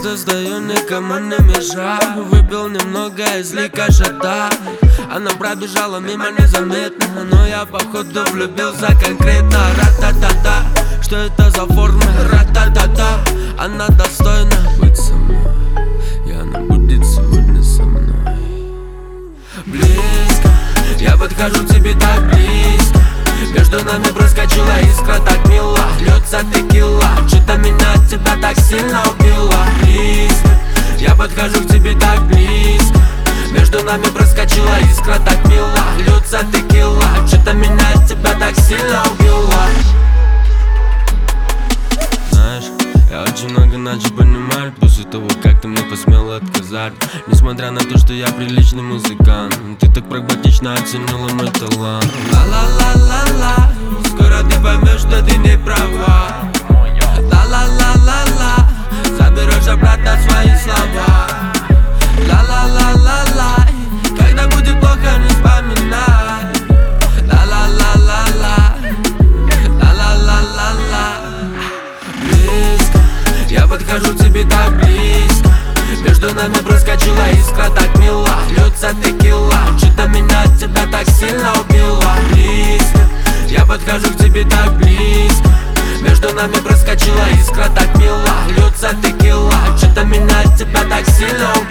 Просто стою, никому не мешаю. Выпил немного из ликошата. Она пробежала мимо незаметно, но я походу влюбился конкретно. Ра-та-та-та, что это за форма? Ра-та-та-та, она достойна быть со мной, и она будет сегодня со мной. Близко, я подхожу к тебе так близко. Между нами проскочила искра, так мила. Льется текила, что-то меня от тебя так сильно убило. Близко, я подхожу к тебе так близко. Между нами проскочила искра, так мила. Льется текила, что-то меня от тебя так сильно убило. Знаешь, я очень много начал понимать после того, как ты мне посмела отказать. Несмотря на то, что я приличный музыкант, ты так прагматично оценила мой талант. Ла-ла-ла-ла-ла, скоро ты поймешь, что ты не права. Ла-ла-ла-ла-ла, заберешь обратно свои слова. Ла-ла-ла-ла-ла, когда будет плохо, не вспоминай. Ла-ла-ла-ла-ла, ла-ла-ла-ла-ла. Близко, я подхожу к тебе так близко. Между нами проскочила искра, так мила. Льется текила, что-то меня от тебя так сильно убило. Близко, я подхожу к тебе так близко. Между нами проскочила искра, так мила. Льется текила, что-то меня от тебя так сильно убило.